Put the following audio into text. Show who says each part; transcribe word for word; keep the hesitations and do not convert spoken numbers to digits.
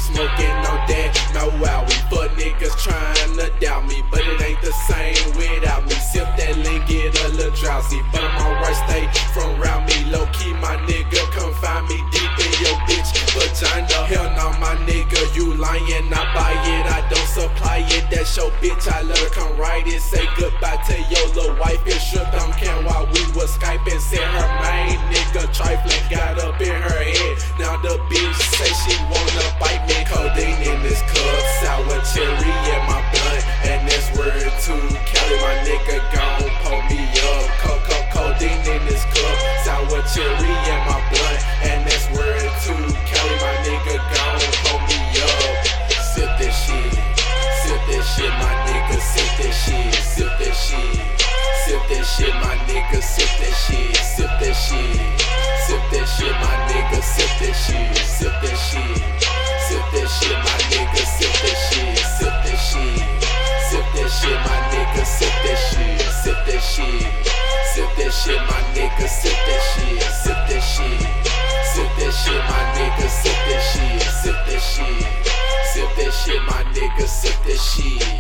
Speaker 1: smoking on that Maui. Fuck niggas trying to doubt me, but it ain't the same without me. Sip that lean, get a little drowsy, but I'm alright, stay from round me. Low key, my nigga, come find me deep in your bitch vagina. Hell no, my nigga, you lying, I buy it, I don't supply it. That's your bitch, I let her come write it. Say goodbye to your little wife, and shook them can while we was Skyping. Said her main nigga trifling got up in her head. Now the bitch say she wanna bite me. Codeine in this cup, sour cherry in my blunt, and that's word to Cali. My nigga gon' pull me up. Coco codeine in this cup, sour cherry in my blunt, and that's word to Cali. My nigga gon' pull me up. Sip this shit, sip this shit, my nigga, sip this shit, sip this shit, sip this shit, my nigga, sip this shit, sip this shit, sip this shit, my nigga, sip this shit, sip this shit, sip this shit, my nigga, sip this shit, sip this shit, sip this shit, my nigga, sip this shit, sip this shit, sip this shit, my nigga, sip this shit, sip this shit, sip this shit, my nigga, sip this shit, sip this shit, sip this shit, my nigga, sip this shit.